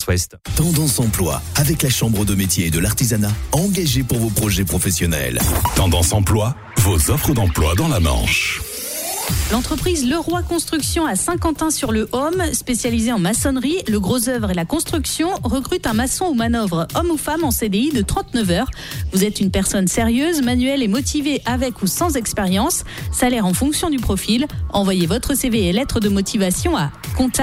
Ouest. Tendance Emploi, avec la Chambre de métier et de l'artisanat, engagée pour vos projets professionnels. Tendance Emploi, vos offres d'emploi dans la Manche. L'entreprise Leroy Construction à Saint-Quentin-sur-le-Homme, spécialisée en maçonnerie, le gros œuvre et la construction, recrute un maçon ou manœuvre, homme ou femme, en CDI de 39 heures. Vous êtes une personne sérieuse, manuelle et motivée avec ou sans expérience. Salaire en fonction du profil. Envoyez votre CV et lettre de motivation à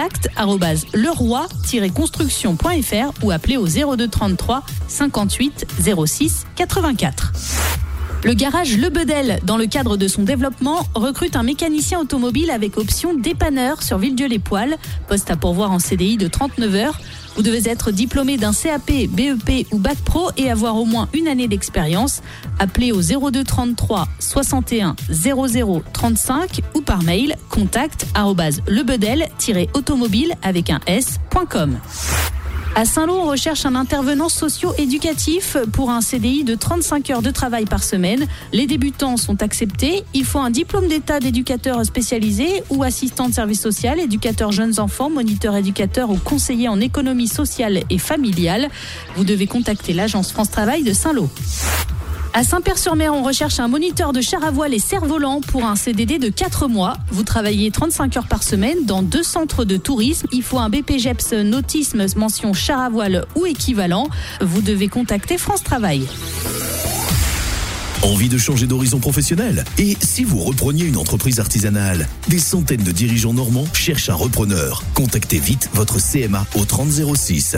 contact@leroy-construction.fr ou appelez au 02 33 58 06 84. Le garage Le Bedel, dans le cadre de son développement, recrute un mécanicien automobile avec option dépanneur sur Villedieu-les-Poêles. Poste à pourvoir en CDI de 39 heures. Vous devez être diplômé d'un CAP, BEP ou Bac Pro et avoir au moins une année d'expérience. Appelez au 02 33 61 00 35 ou par mail contact@lebedel-automobile avec un s.com. À Saint-Lô, on recherche un intervenant socio-éducatif pour un CDI de 35 heures de travail par semaine. Les débutants sont acceptés. Il faut un diplôme d'état d'éducateur spécialisé ou assistant de service social, éducateur jeunes enfants, moniteur éducateur ou conseiller en économie sociale et familiale. Vous devez contacter l'agence France Travail de Saint-Lô. À Saint-Père-sur-Mer, on recherche un moniteur de char à voile et cerf-volant pour un CDD de 4 mois. Vous travaillez 35 heures par semaine dans 2 centres de tourisme. Il faut un BPGEPS nautisme mention char à voile ou équivalent. Vous devez contacter France Travail. Envie de changer d'horizon professionnel? Et si vous repreniez une entreprise artisanale? Des centaines de dirigeants normands cherchent un repreneur. Contactez vite votre CMA au 30 06.